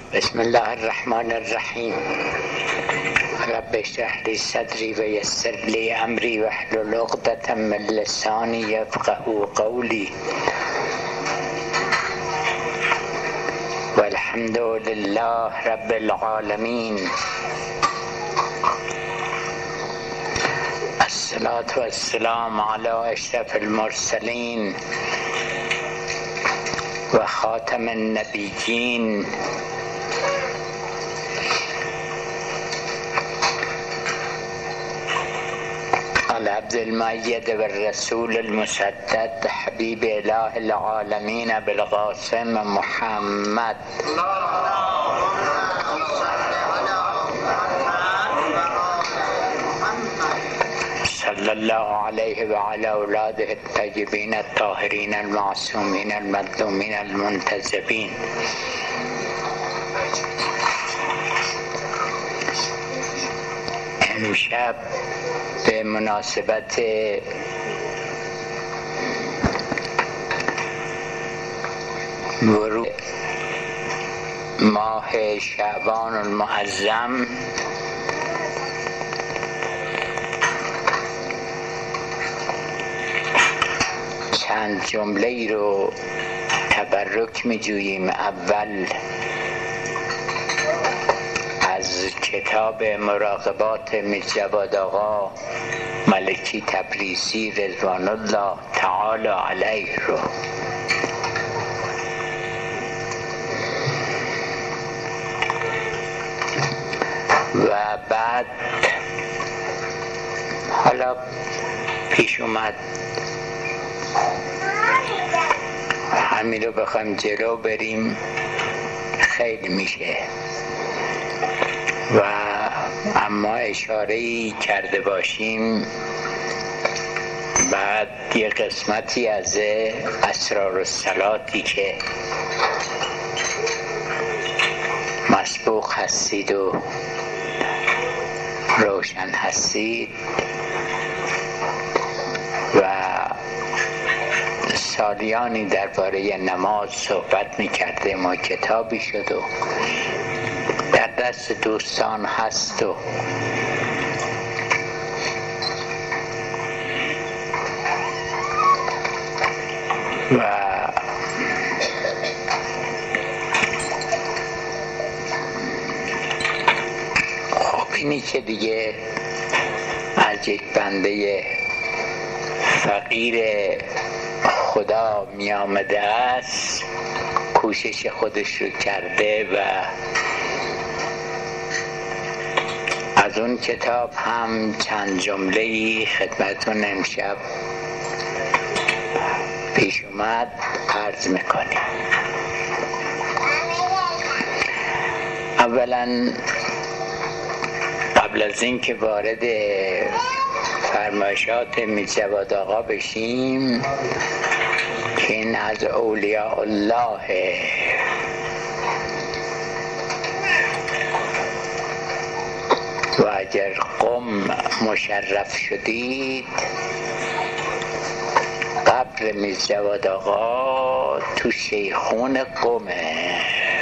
بسم الله الرحمن الرحیم. رب اشرح لی صدری و یسر لی امری واحلل عقدة من لسانی یفقهوا قولی. والحمد لله رب العالمین. الصلاة والسلام علی اشرف المرسلین و خاتم النبیین العبد المؤید والرسول المسدد حبیب اله العالمین بالقاسم محمد صلی الله علیه و علی اولاده الطیبین الطاهرین المعصومین المظلومین المنتجبین. امشب به مناسبت ورود ماه شعبان المعظم چند جمله ای رو تبرک می جوییم. اول از کتاب مراقبات میرجواد آقا ملکی تبریزی رضوان الله تعالی علیه رو و بعد حالا پیش اومد همین رو بخوایم جلو بریم خیلی میشه و اما اشاره‌ای کرده باشیم. بعد یه قسمتی از اسرار الصلاتی که مسبوق هستید و روشن هستید و سالیانی درباره نماز صحبت می‌کرده ما کتابی شد و در دست دوستان هست و خب اینی که دیگه از یک بنده فقیر خدا می آمده است کوشش خودش رو کرده و از اون کتاب هم چند جمله‌ای خدمتون امشب پیش اومد عرض میکنیم. اولا قبل از این که وارد فرمایشات میرجواد آقا بشیم که این از اولیاء الله و اگر قم مشرف شدید قبر میرجواد آقا تو شیخون قمه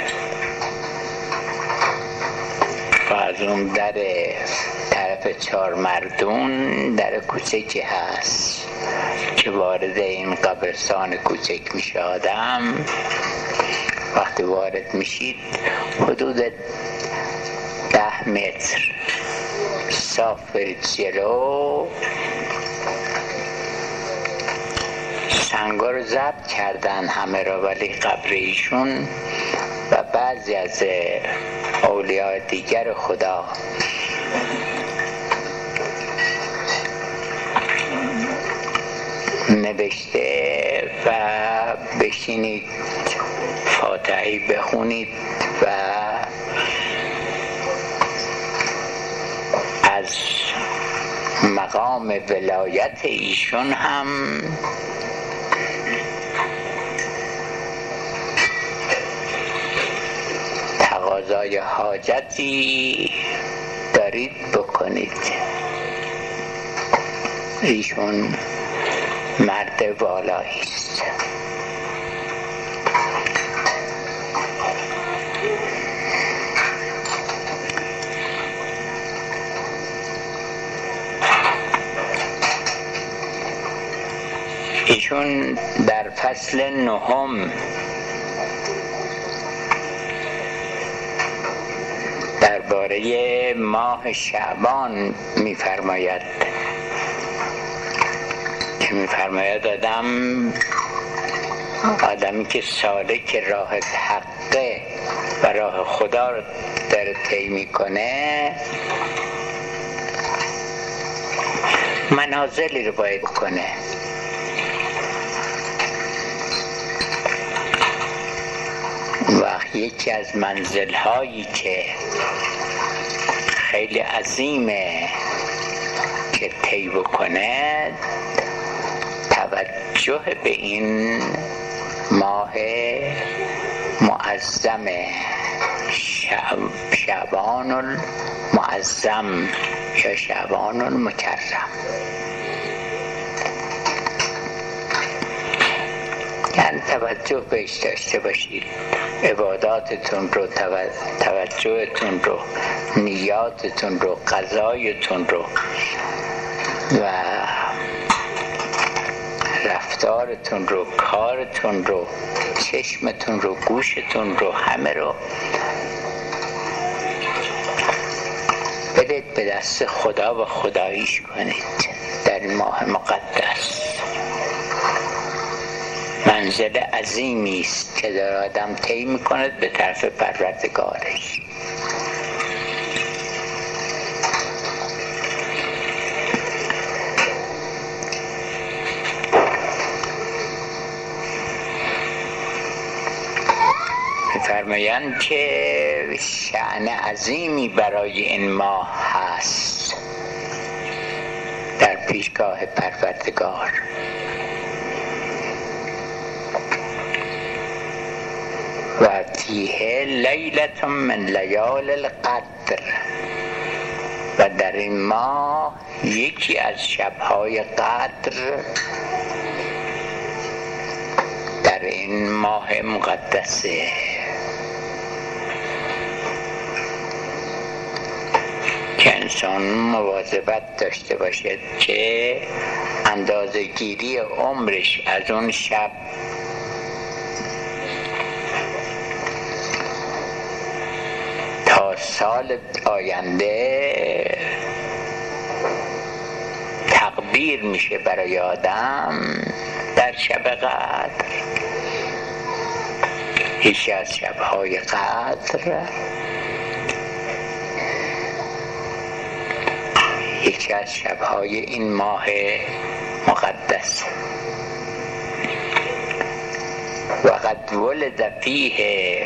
و از اون در طرف چهار مردون در کوچکی هست که وارد این قبرستان کوچک میشه آدم. وقتی وارد میشید حدود 10 متر صاف برید جلو. سنگا رو ضبط کردن همه را ولی قبر ایشون و بعضی از اولیاء دیگر خدا نوشته و بشینید فاتحه بخونید و از مقام ولایت ایشون هم تقاضای حاجتی دارید بکنید. ایشون مرد والایی است. چون در فصل 9 درباره ماه شعبان می‌فرماید که می‌فرماید آدمی که سالک راه حقه و راه خدا رو در طی میکنه منازلی رو باید کنه. و یکی از منزل هایی که خیلی عظیمه که طی بکنه توجه به این ماه معظم شعبان المعظم یا شعبان المکرم، یعنی توجه بهش داشته باشید، عباداتتون رو، توجهتون رو، نیاتتون رو، قضایتون رو و رفتارتون رو، کارتون رو، چشمتون رو، گوشتون رو، همه رو بدید به دست خدا و خداییش کنید در این ماه مقدس. منزل عظیمی است که در آدم طی می‌کند به طرف پروردگارش. می‌فرمایند که شأن عظیمی برای این ماه هست در پیشگاه پروردگار. و فیه لیلة من لیال القدر، و در این ماه یکی از شب‌های قدر در این ماه مقدسه که انسان مواظبت داشته باشد که اندازه گیری عمرش از اون شب تا سال آینده تقدیر میشه برای آدم در شب قدر. یکی از شب‌های قدر، یکی از شب‌های این ماه مقدس. و قد ولد فیه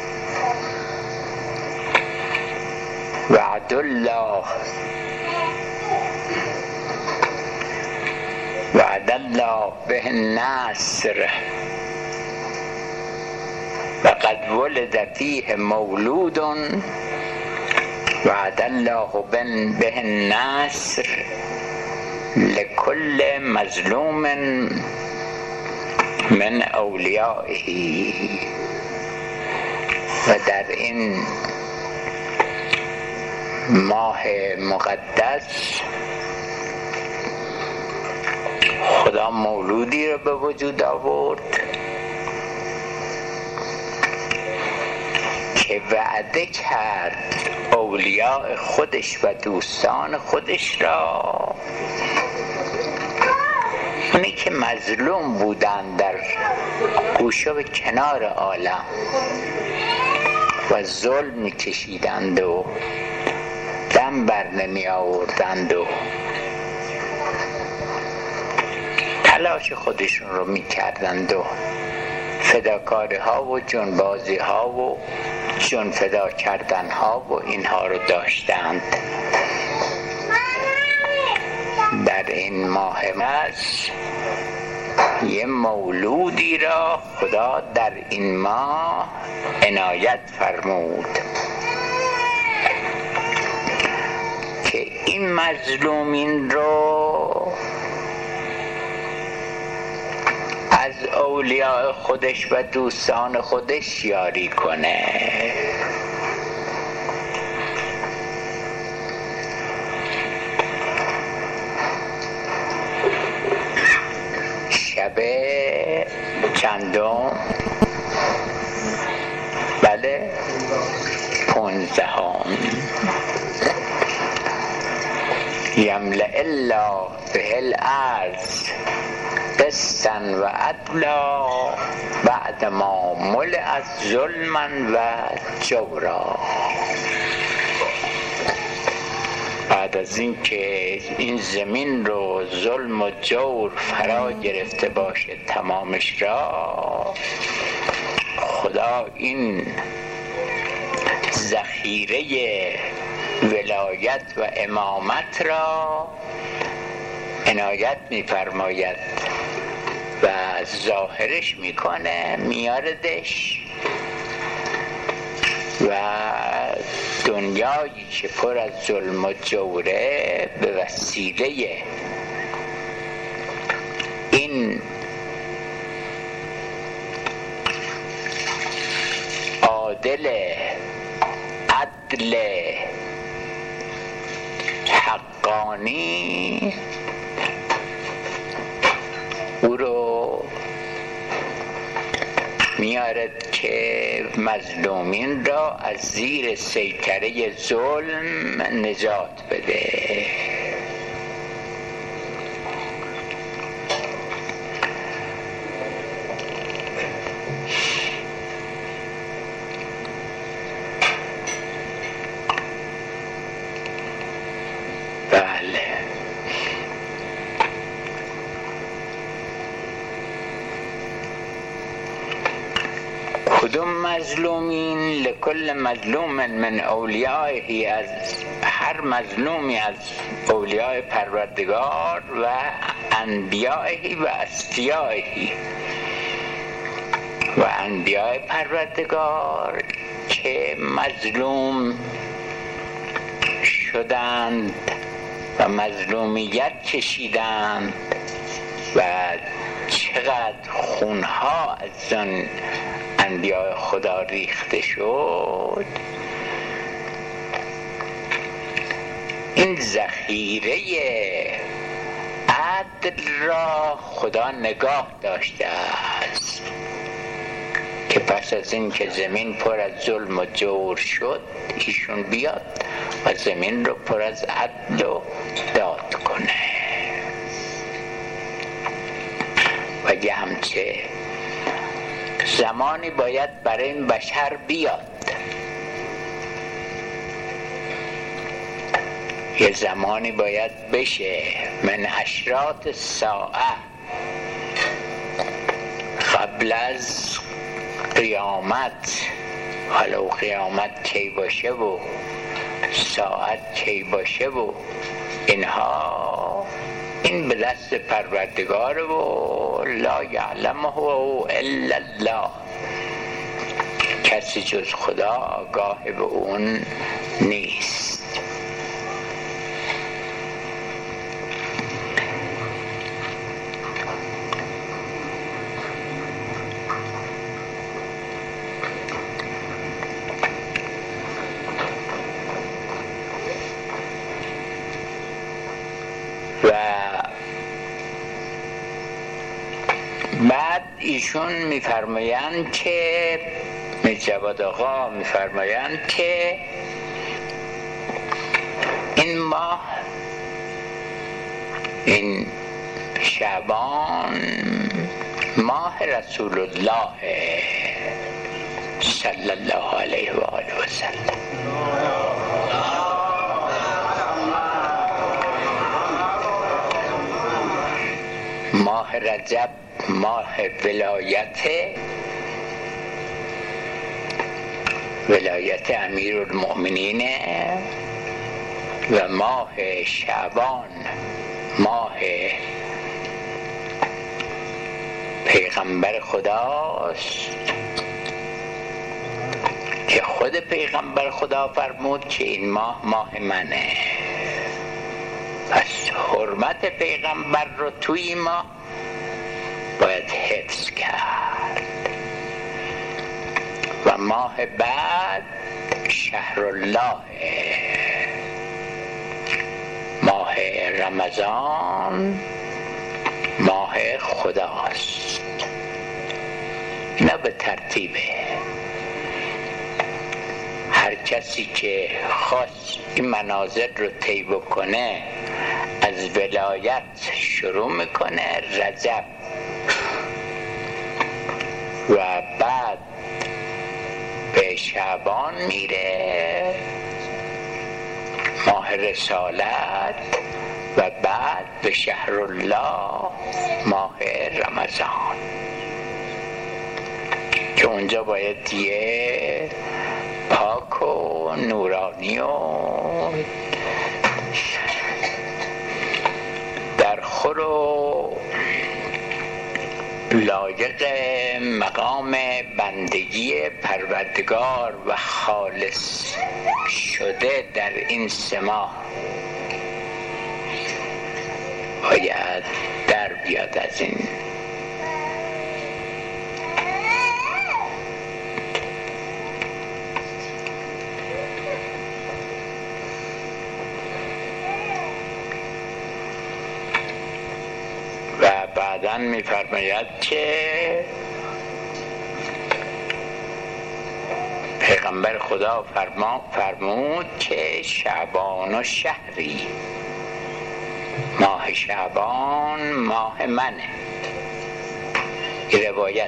وعد الله وعد الله به النصر و قد ولد فیه مولود وعد الله به النصر لكل مظلوم من اولیائه. و در این ماه مقدس خدا مولودی رو به وجود آورد که وعده کرد اولیاء خودش و دوستان خودش را، اونی که مظلوم بودن در گوشه و کنار عالم و ظلم می‌کشیدند و دم بر نمی آوردند و تلاش خودشون رو می‌کردند و فداکاری ها و جنبازی ها و جن فدا کردن ها و اینها رو داشتند. در این ماه مس یه مولودی را خدا در این ماه عنایت فرمود که این مظلومین رو از اولیاء خودش و دوستان خودش یاری کنه. شب شب چندم؟ بله 15. یملأ الله به الارض قسطا و عدلا بعد ما ملئت ظلما و جورا. بعد از این که این زمین رو ظلم و جور فرا گرفته باشه تمامش را، خدا این ذخیره ولایت و امامت را عنایت می‌فرماید و ظاهرش میکنه، میاردش و دنیایی که پر از ظلم و جوره به وسیله این عادل عدل حقانی او رو میارد که مظلومین را از زیر سیطره ظلم نجات بده. کدوم مظلومین؟ لکل مظلوم من اولیائه، از هر مظلومی از اولیای پروردگار و انبیائه و اصفیائه. و انبیاء پروردگار که مظلوم شدند و مظلومیت کشیدند و چقدر خونها از آن انبیاء خدا ریخته شد، این ذخیره عدل را خدا نگاه داشته است که پس از این که زمین پر از ظلم و جور شد، ایشون بیاد و زمین رو پر از عدل و داد کنه. و یه همچه زمانی باید برای این بشر بیاد، یه زمانی باید بشه من اشراط الساعه، قبل از قیامت، حالا قیامت کی باشه و ساعت کی باشه و اینها، این به دست پروردگار و لا یعلمه الا الله، کسی جز خدا آگاه به اون نیست. بعد ایشون میفرمایند که میرجواد آقا میفرمایند که این ماه، این شعبان، ماه رسول الله صلی الله علیه و آله و سلم. ماه رجب ماه ولایت امیرالمؤمنین و ماه شعبان ماه پیغمبر خداست که خود پیغمبر خدا فرمود که این ماه منه. پس حرمت پیغمبر رو توی ما باید حفظ کرد. و ماه بعد شهر الله، ماه رمضان، ماه خداست. به ترتیبه. هر کسی که خواست این منازل رو طی بکنه از ولایت شروع میکنه، رجب، و بعد به شعبان میره، ماه رسالت، و بعد به شهرالله، ماه رمضان، که اونجا باید یه پاک و نورانی و در خور و لایق مقام بندگی پروردگار و خالص شده در این سما باید در بیاد از این. و بعداً می‌فرماید که پیغمبر خدا فرمود که شعبان و شهری، ماه شعبان ماه منه. این روایت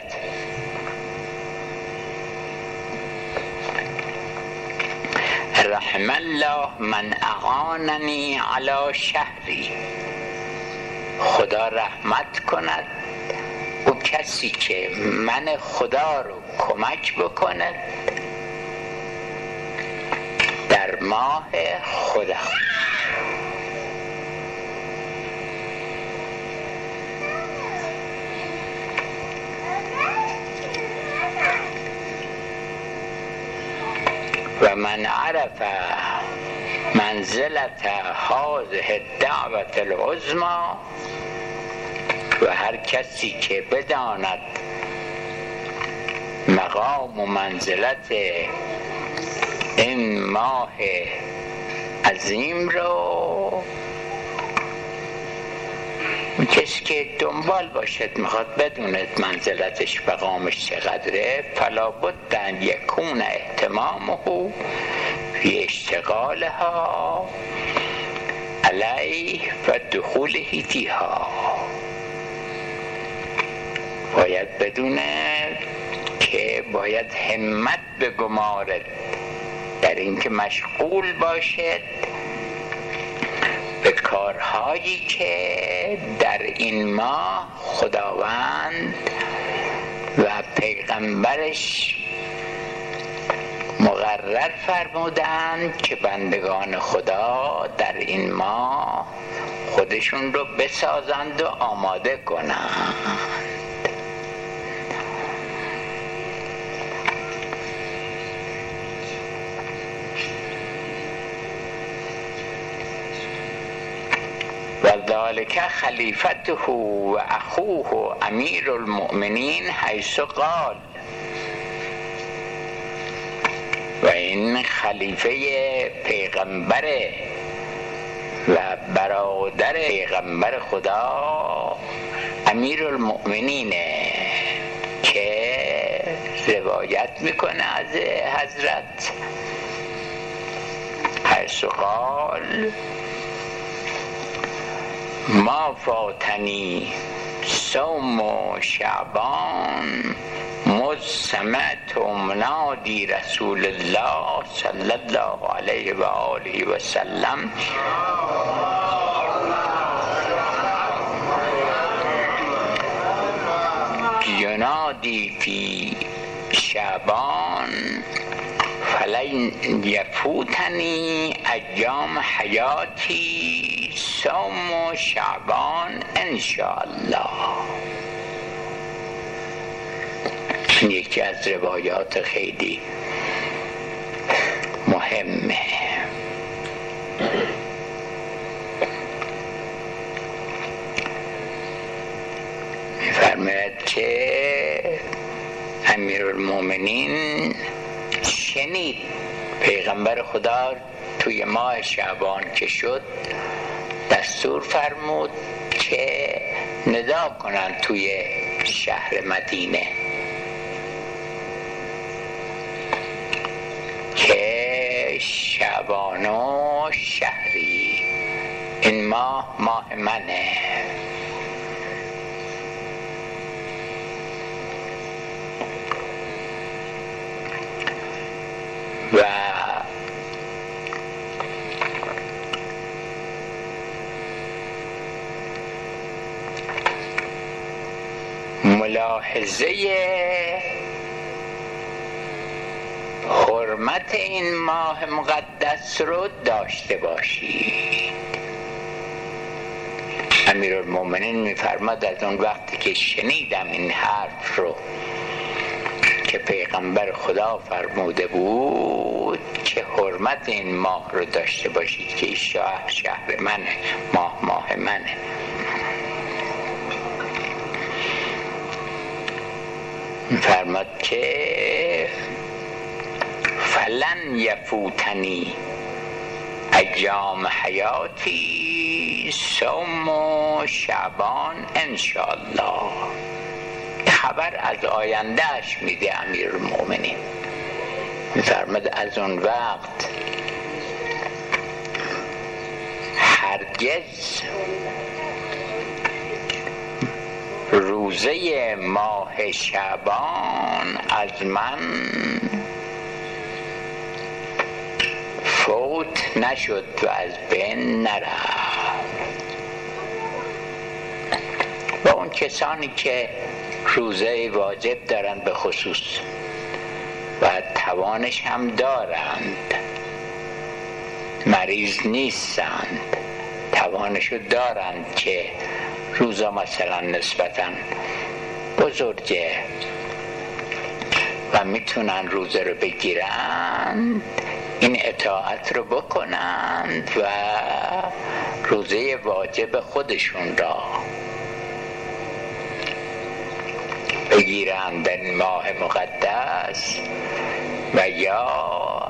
رحم الله من اعاننی علی شهری، خدا رحمت کند او کسی که من خدا رو کمک بکند در ماه خدا. و من عرف منزلت هذه الدعوة العظمى، و هر کسی که بداند مقام و منزلت این ماه عظیم رو، کسی که دنبال باشد میخواد بدوند منزلتش مقامش چقدره، فلا بد ان یکون اهتمامه فی اشتغالها علیه و دخوله فیها. باید بدونه که باید همت بگمارد در اینکه مشغول باشد به کارهایی که در این ماه خداوند و پیغمبرش مقرر فرمودند که بندگان خدا در این ماه خودشون رو بسازند و آماده کنند. و ذالک خلیفته و اخوه امیر المؤمنین حیث قال، و این خلیفه پیغمبره و برادر پیغمبر خدا امیر المؤمنینه که روایت میکنه از حضرت حیث قال ما فاتنی صوم شعبان مذ سمعت منادی رسول الله صلی الله علیه و آله و سلم ینادی فی شعبان فلن یفوتنی ایام حیاتی صوم شعبان انشاءالله. یکی از روایات خیلی مهمه. می‌فرماید که امیرالمومنین شنید پیغمبر خدا توی ماه شعبان که شد دستور فرمود که ندا کنن توی شهر مدینه شعبان و شهری، این ماه منه. و ملاحظه حرمت این ماه مقدس رو داشته باشید. امیرالمومنین میفرماد از اون وقتی که شنیدم این حرف رو که پیغمبر خدا فرموده بود که حرمت این ماه رو داشته باشید که شهر منه، ماه منه، میفرماد که فلن یفوتنی ایام حیاتی صوم و شعبان انشاءالله. خبر از آیندهش میده امیرالمومنین، میفرماد از اون وقت هرگز روزه ماه شعبان از من فوت نشد و از بین نرفت. و اون کسانی که روزه واجب دارند به خصوص و توانش هم دارند، مریض نیستند، توانشو دارند که روزا مثلا نسبتاً بزرگه و میتونن روزه رو بگیرند، این اطاعت رو بکنند و روزه واجب خودشون را بگیرند در ماه مقدس. و یا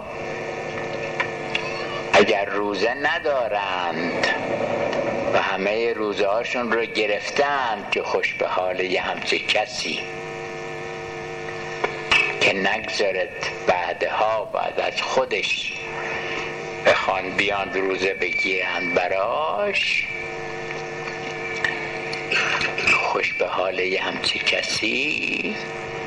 اگر روزه ندارند و همه روزه هاشون رو گرفتند که خوش به حال یه همچه کسی که نگذارد بعدها بعد از خودش بخوان بیان روزه بگیرند براش، خوش به حال یه همچه کسی،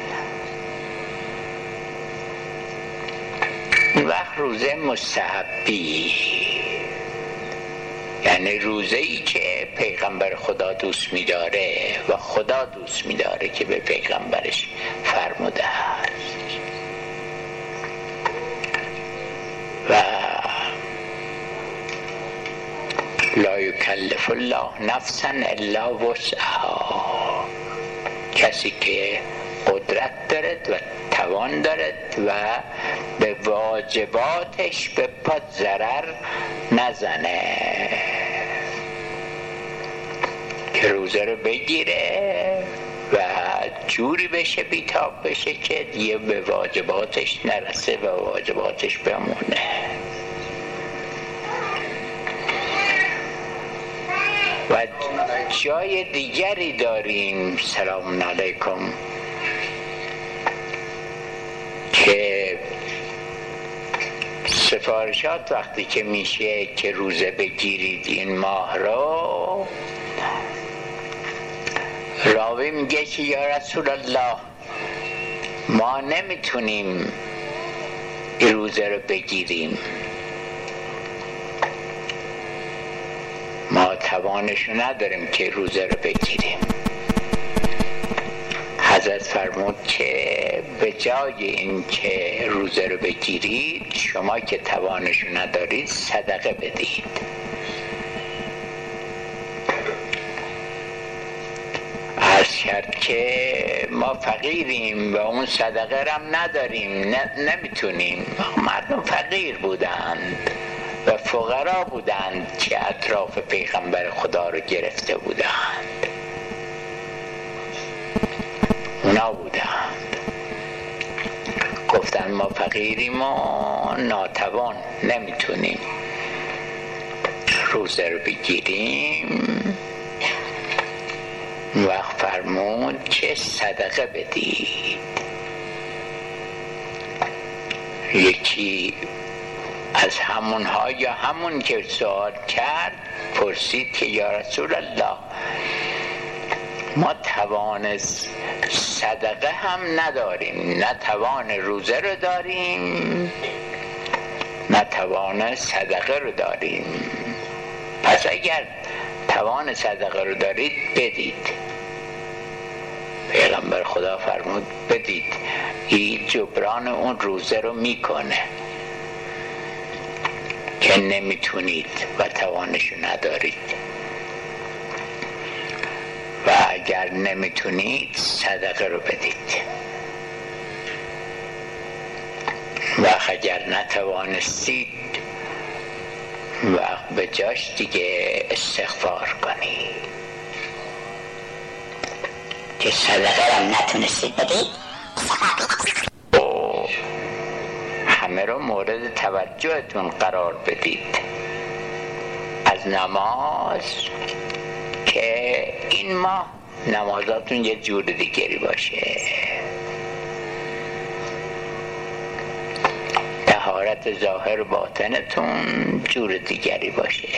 اون وقت روزه مستحبی، یعنی روزه‌ای که پیغمبر خدا دوست می‌داره و خدا دوست می‌داره که به پیغمبرش فرموده است. و لا یکلف الله نفسا الا وسعها، کسی که قدرت دارد و توان دارد و به واجباتش به پا ضرر نزنه که روزه رو بگیره و جوری بشه بیتاب بشه که دیگه به واجباتش نرسه و واجباتش بمونه. و جای دیگری داریم، سلام علیکم، که سفارشات وقتی که میشه که روزه بگیرید این ماه رو، راوی میگه که یا رسول الله ما نمیتونیم این روزه رو بگیریم، ما توانشو نداریم که روزه رو بگیریم. حضرت فرمود که به جای این که روزه رو بگیرید، شما که توانشو ندارید صدقه بدید. عرض کرد که ما فقیریم و اون صدقه رو هم نداریم، نمیتونیم. مردم فقیر بودند و فقرا بودند که اطراف پیغمبر خدا رو گرفته بودند، اونا بودند. گفتن ما فقیریم و ناتوان، نمیتونیم روزه رو بگیریم. وقت فرمود که صدقه بدید. یکی از از همونها یا همون که سوال کرد پرسید که یا رسول الله ما توان صدقه هم نداریم، نه توان روزه رو داریم نه توان صدقه رو داریم، پس اگر توان صدقه رو دارید بدید. پیغمبر خدا فرمود بدید، این جبران اون روزه رو میکنه که نمیتونید و توانشو ندارید، و اگر نمیتونید صدقه رو بدید، و اگر نتوانستید وقت به جاش دیگه استغفار کنید. که صدقه رو نتونستید بدید همه رو مورد توجهتون قرار بدید. از نماز که این ماه نمازاتون یه جور دیگری باشه، طهارت ظاهر باطنتون جور دیگری باشه،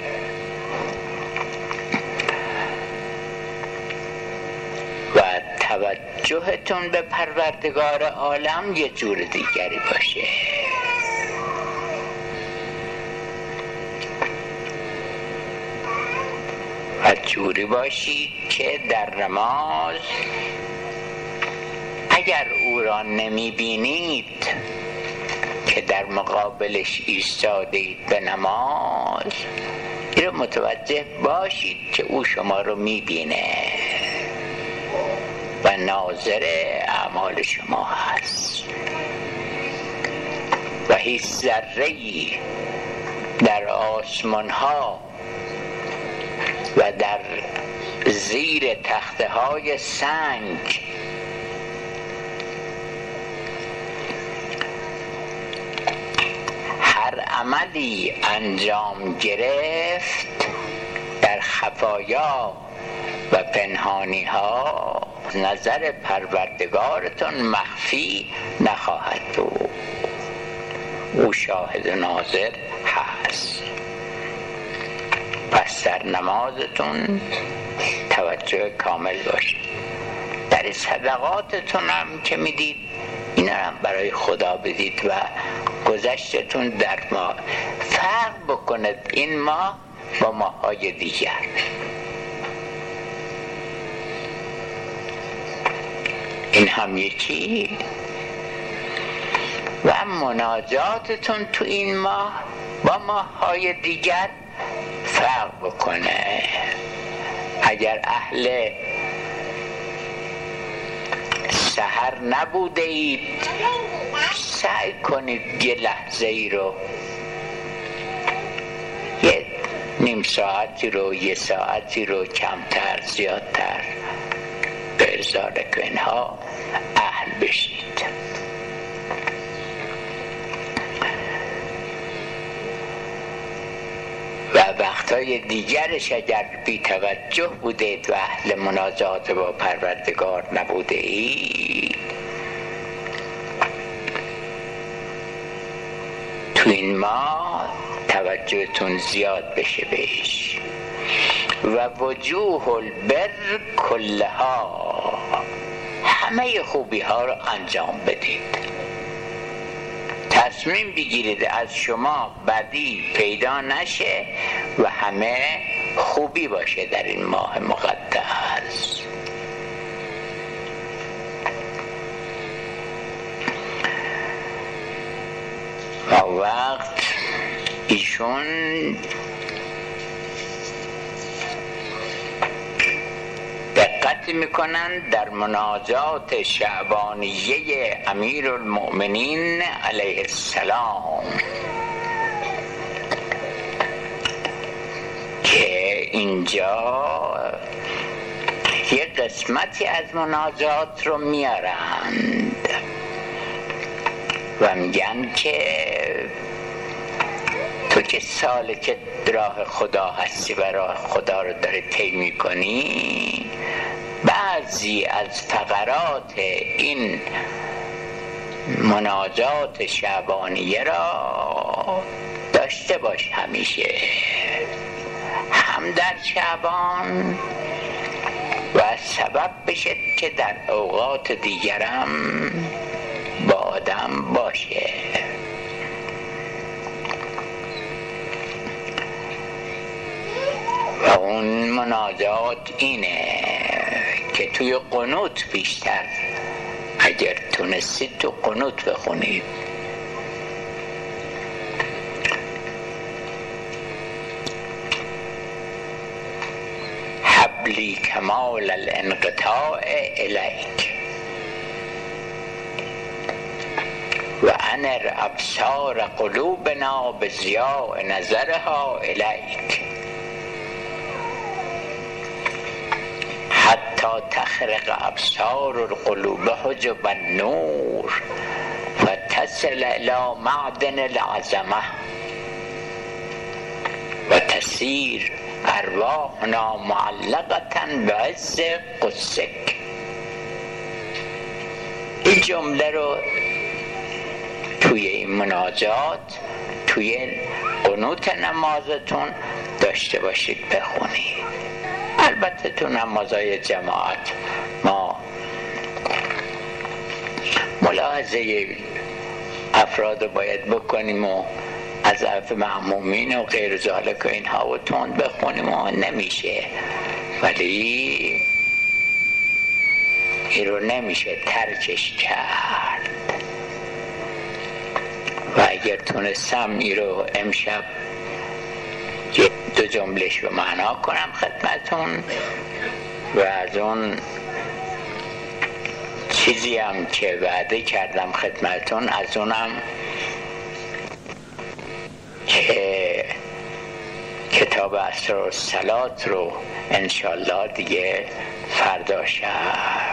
و توجهتون به پروردگار عالم یه جور دیگری باشه. و جوری باشید که در نماز اگر او را نمی بینید که در مقابلش ایستادید به نماز، این رو متوجه باشید که او شما رو می بینه و ناظر اعمال شما هست، و هیچ ذره‌ای در آسمان ها و در زیر تخته های سنگ هر عملی انجام گرفت در خفایا و پنهانی ها نظر پروردگارتون مخفی نخواهد بود، او شاهد و ناظر هست. پس در نمازتون توجه کامل باشید. در صدقاتتون هم که میدید اینا هم برای خدا بدید و گذشتتون در ما فرق بکند این ماه با ماهای دیگر. این هم یکی. و مناجاتتون تو این ماه با ماهای دیگر فرق بکنه. اگر اهل سحر نبوده اید سعی کنید یه لحظه ای رو، یه نیم ساعتی رو، یه ساعتی رو کمتر زیادتر به ازارک و اینها اهل بشید. و وقتهای دیگرش اگر بی توجه بودید و اهل مناجات با پروردگار نبوده اید، تو این ماه توجهتون زیاد بشه بهش. و وجوه البر کلها، همه خوبی ها رو انجام بدید. تصمیم بگیرید از شما بدی پیدا نشه و همه خوبی باشه در این ماه مقدس. و وقت ایشون دقت میکنن در مناجات شعبانیه امیرالمؤمنین علیه السلام که اینجا یه قسمتی از مناجات رو میارند و میگن که تو که سالک راه خدا هستی و راه خدا رو داری طی میکنی، بعضی از فقرات این مناجات شعبانیه را داشته باش همیشه، هم در شعبان و سبب بشه که در اوقات دیگرم با آدم باشه. و اون مناجات اینه که توی قنوت بیشتر، اگر تونستید تو قنوت بخونید. حبلی کمال الانقطاع الیک و انر ابصار قلوبنا بضیاء نظرها الیک حتی تخرق ابصار القلوب حجب النور فتصل الى معدن العظمه و تسیر ارواحنا معلقة بعز قدسک. این جمله رو توی این مناجات توی قنوت نمازتون داشته باشید بخونید. البته تو نمازهای جماعت ما ملاحظه افراد باید بکنیم و از طرف مأمومین و غیر ذالک و اینها و تند بخونیم و نمیشه، ولی این رو نمیشه ترکش کرد. و اگر تونستم این رو امشب دو جملهش رو معنا کنم خدمتون و از اون چیزی هم که وعده کردم خدمتون از اونم که کتاب اسرارالصلات رو انشالله دیگه فردا شب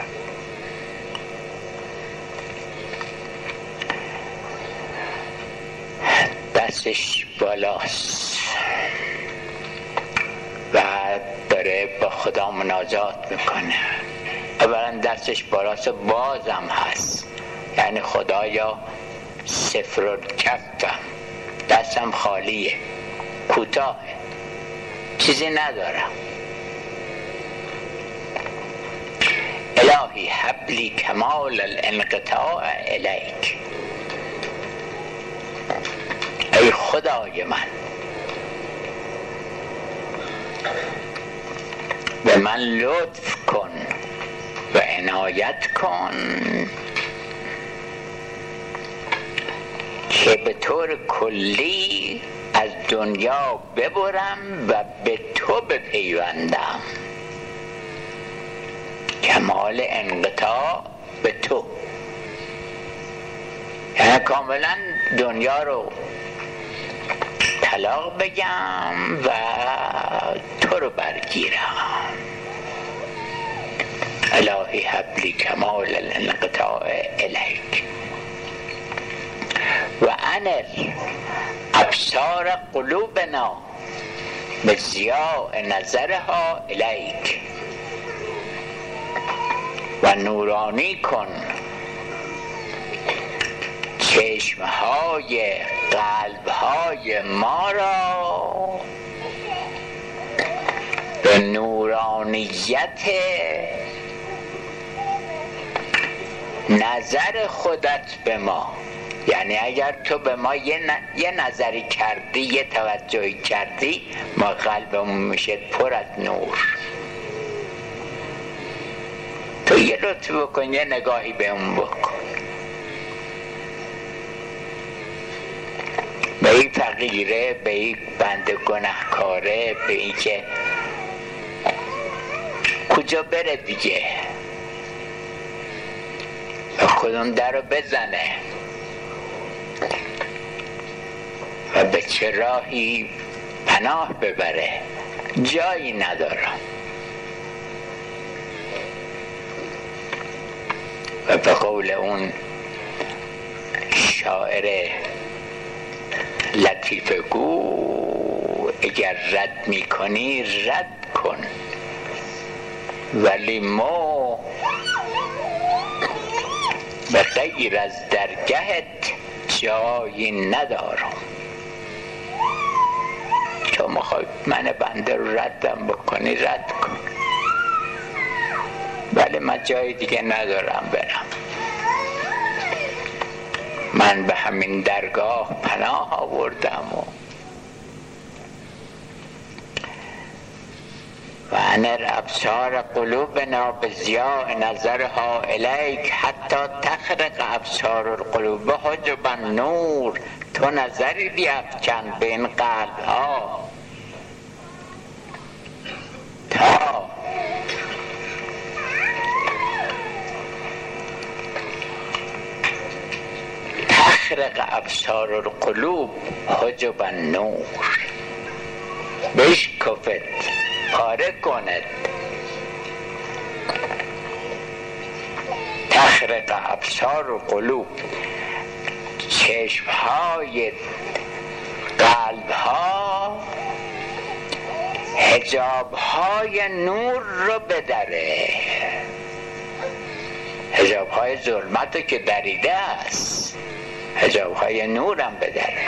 دستش بالاست و داره با خدا مناجات میکنه. اولا دستش بالاست بازم هست، یعنی خدایا صفر کفم، دستم خالیه، کوتاه، چیزی ندارم. الهی حبلی کمال الانقطاع الیک، ای خدای من به من لطف کن و عنایت کن که به طور کلی از دنیا ببرم و به تو بپیوندم. کمال انقطاع به تو، یعنی کاملا دنیا رو طلاق بگم و تو رو برگیرم. الهی حبلی کمال الانقطاع الیک و انر ابصار قلوبنا بضیاء نظرها الیک و نورانی کن چشمهای قلبهای ما را به نورانیت نظر خودت به ما. یعنی اگر تو به ما یه نظری کردی، یه توجهی کردی، ما قلبمون میشه پر از نور. تو یه لطف بکن، یه نگاهی به اون بکن، به این فقیره، به این بنده گناهکاره، به این که کجا بره دیگه و کدوم در رو بزنه و به چه راهی پناه ببره، جایی ندارم. و به قول اون شاعر لطیفه گو اگر رد میکنی رد کن، ولی ما به غیر از درگهت جایی ندارم. تو میخوای من بنده رو ردم بکنی، رد کن، ولی من جای دیگه ندارم برم. من به همین درگاه پناه آوردم و انر ابصار قلوبنا بضیاء نظرها الیک حتی تخرق ابصار القلوب حجب النور. تو نظری بیفکن به این قلب ها تا تخرق ابصار القلوب حجب النور، بشکفت، پاره کند. تخرق ابصار القلوب، چشمهای قلبها حجابهای نور رو بدره. حجابهای ظلمت رو که دریده است، حجابهای نورم بدره.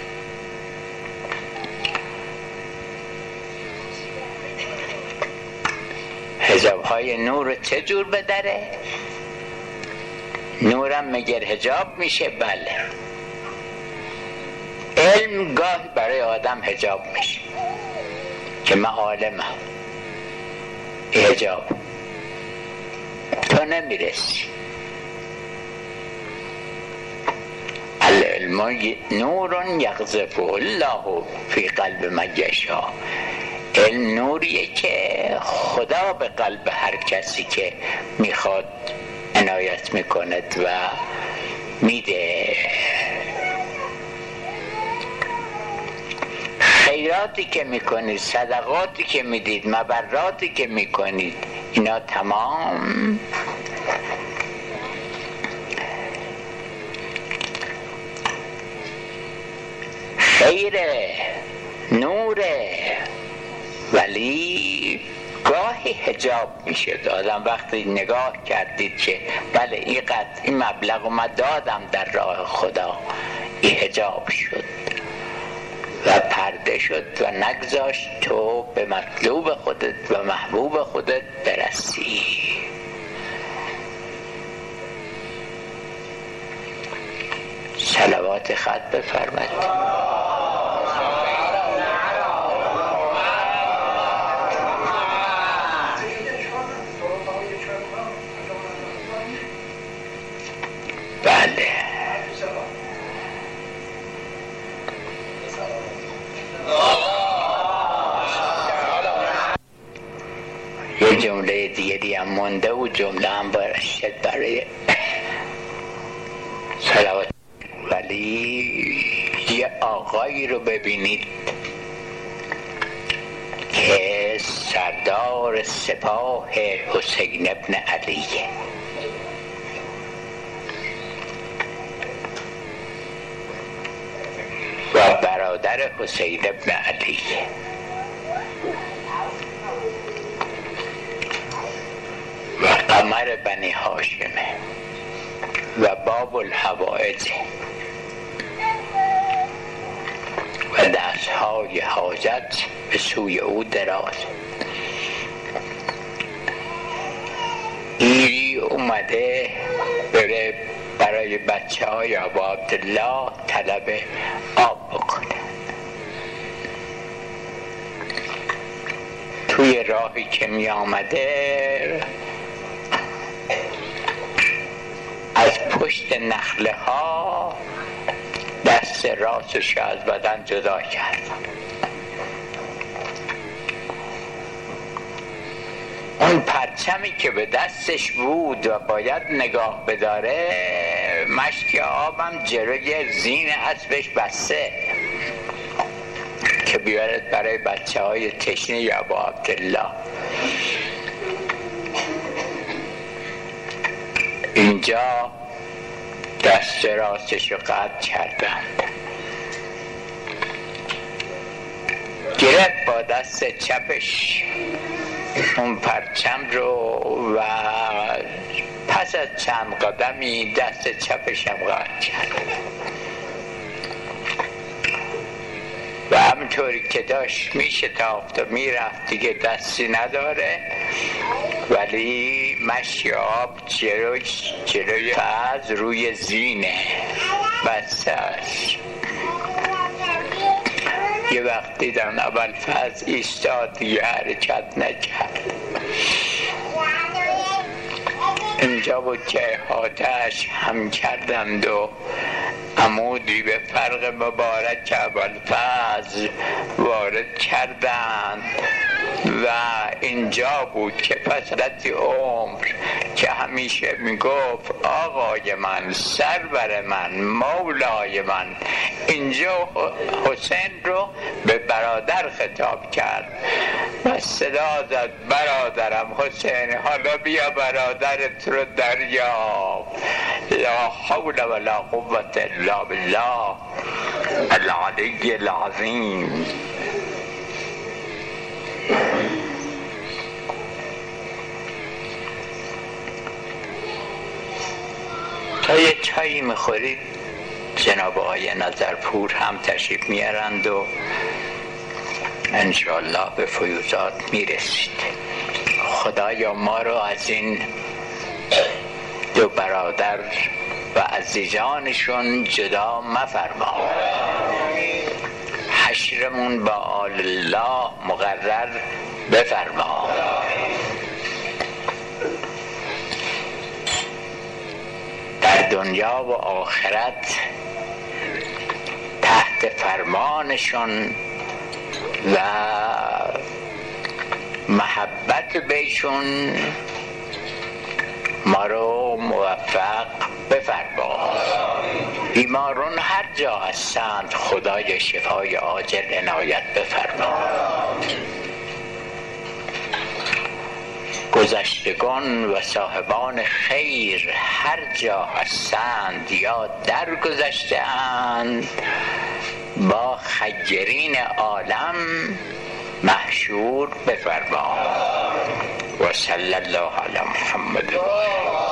حجابهای نور رو چه جور بدره؟ نورم مگر حجاب میشه؟ بله. علم گاهی برای آدم حجاب میشه که من عالمم، حجاب تو نمیرسی. العلم نور یقذفه الله فی قلب من یشاء. علم نوریه که خدا به قلب هر کسی که میخواد عنایت میکند و میده. خیراتی که میکنید، صدقاتی که میدید، مبراتی که میکنید، اینا تمام خیره، نوره، ولی گاهی حجاب میشه. آدم وقتی نگاه کردید که بله این مبلغ رو من دادم در راه خدا، این حجاب شد و پرده شد و نگذاشت تو به مطلوب خودت و محبوب خودت برسی. صلوات خط بفرمایید. بله. یه جمله دیگری هم مونده و جمله هم باشد برای صلوات. ولی یه آقایی رو ببینید که سردار سپاه حسین ابن علیه و برادر حسین ابن علیه و قمر بنی هاشمه و باب الحوائج و دستهای حاجت به سوی او دراز. ایری اومده بره برای بچه های ابو عبدالله طلب آب بکنه. توی راهی که می آمده از پشت نخله ها دست راستش از بدن جدا کرد. اون پرچمی که به دستش بود و باید نگاه بداره، مشک آبم جلوی زین اسبش بسته که بیارد برای بچه های تشنه یا ابو عبدالله. اینجا دست راستش رو قطع کردند، گرفت با دست چپش اون پرچم رو و پس پس از چند قدمی دست چپشم قطع کرد و همونطوری که داشت میشتافت و میرفت دیگه دستی نداره، ولی مشیاب جلوی فز روی زینه بسته است. یه وقت دیدم اول فز ایستاد دیگه حرکت نکرد. اینجا بود که احاطه‌اش هم کردند و عمودی به فرق مبارک ابوالفضل وارد کردند و اینجا بود که پسرت عمر که همیشه میگفت آقای من، سرور من، مولای من، اینجا حسین رو به برادر خطاب کرد و صدا زد برادرم حسین، حالا بیا برادرت رو دریاب. لا حول ولا قوة الا بالله العلی العظیم. تا یه چایی میخورید جناب آقای نظرپور هم تشریف میارند و انشاءالله به فیوزات میرسید. خدایا ما رو از این دو برادر و عزیزانشون جدا مفرما، حشرمون با آل الله مقرر بفرما. در دنیا و آخرت تحت فرمانشون و محبت بهشون ما رو موفق بفرما. بیمارون هر جا هستند خدای شفای عاجل عنایت بفرما. گذشتگان و صاحبان خیر هر جا هستند یا در گذشته‌اند با خیرین عالم محشور بفرما. و صلی الله علی محمد.